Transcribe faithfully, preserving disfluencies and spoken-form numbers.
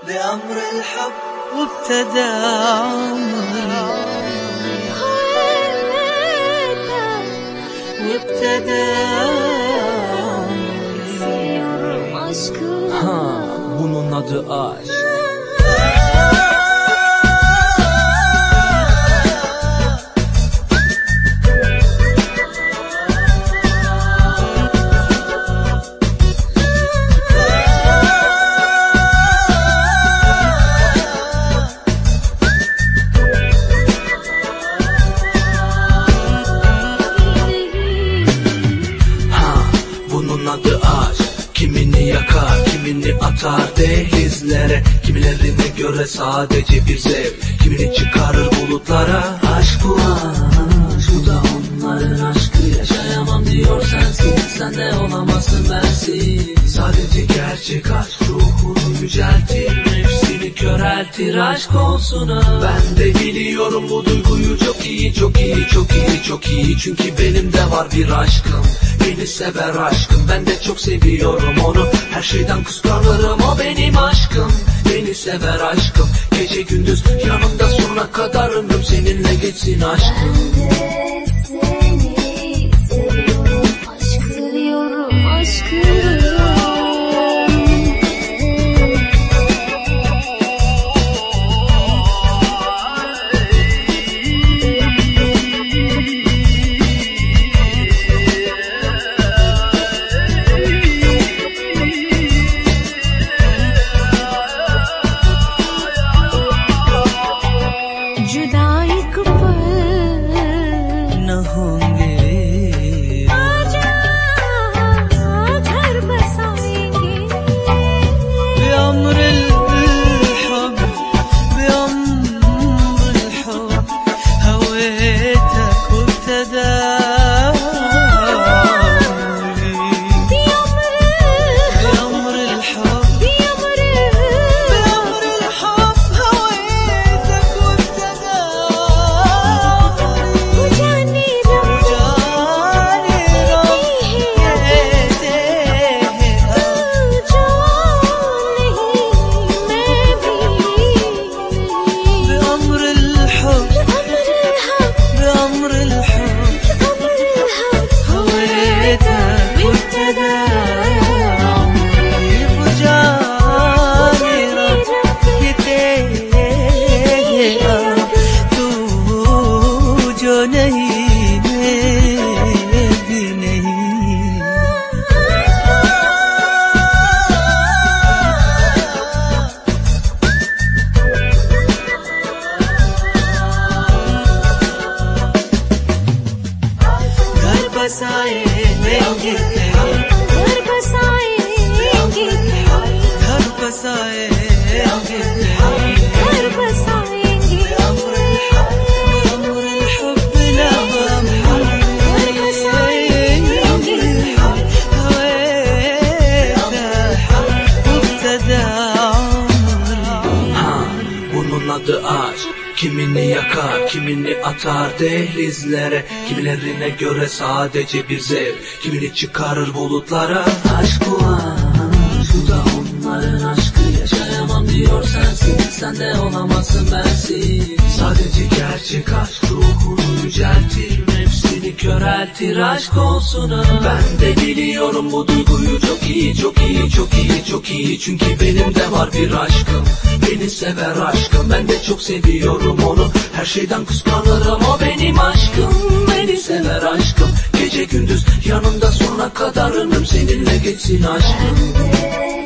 بأمر الحب وابتدى عمري وابتدى عمري. Ha, bunun adı aşk. Adı aşk, kimini yakar, kimini atar dehlizlere, kimilerine göre sadece bir zevk, kimini çıkarır bulutlara. Aşk bu aşk, bu da onların aşkı. Yaşayamam diyor sensin, sen de olamazsın bensiz. Sadece gerçek aşk ruhunu yüceltir, nefsini köreltir. Aşk olsun ha. Ben de biliyorum bu duyguyu çok iyi, çok iyi, çok iyi, çok iyi. Çünkü benim de var bir aşkım. Beni sever aşkım, ben de çok seviyorum onu. Her şeyden kıskanırım, o benim aşkım. Beni sever aşkım, gece gündüz yanımda sonuna kadar ömrüm seninle geçsin aşkım. Ben de seni seviyorum aşkım, seviyorum aşkım. बसाएंगे घर बसाएंगे घर बसाएंगे घर बसाएंगे अमर الحب نغم घर बसाएंगे وابتدى عمري. Bunun adı aşk. Kimini yakar, kimini atar dehlizlere, kimilerine göre sadece bir zevk, kimini çıkarır bulutlara. Aşk bu aşk, bu da onların aşkı. Yaşayamam diyor sensin, sen de olamazsın bensiz. Sadece gerçek aşk ruhunu yüceltir, nefsini köreltir. Aşk olsun ha. Ben de biliyorum bu duyguyu çok iyi, çok iyi, çok iyi, çok iyi. Çünkü benim de var bir aşkım. Beni sever aşkım, ben de çok seviyorum onu. Her şeyden kıskanırım, o benim aşkım. Beni sever aşkım, gece gündüz yanımda sonuna kadar ömrüm seninle geçsin aşkım.